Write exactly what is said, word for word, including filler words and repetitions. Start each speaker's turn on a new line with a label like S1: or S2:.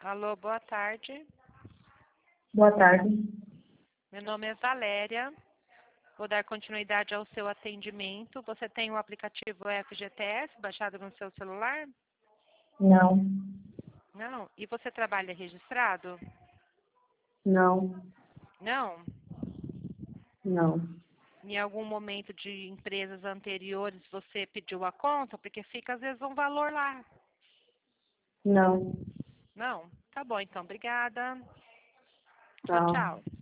S1: Alô, boa tarde.
S2: Boa tarde.
S1: Meu nome é Valéria. Vou dar continuidade ao seu atendimento. Você tem o aplicativo F G T S baixado no seu celular?
S2: Não,
S1: Não. E você trabalha registrado?
S2: não,
S1: Não.
S2: não,
S1: Em algum momento de empresas anteriores você pediu a conta? Porque fica às vezes um valor lá.
S2: não.
S1: Não? Tá bom, então. Obrigada. Tchau,
S2: Tchau.
S1: tchau.